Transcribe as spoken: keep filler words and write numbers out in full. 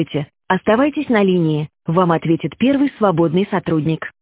Оставайтесь на линии. Вам ответит первый свободный сотрудник.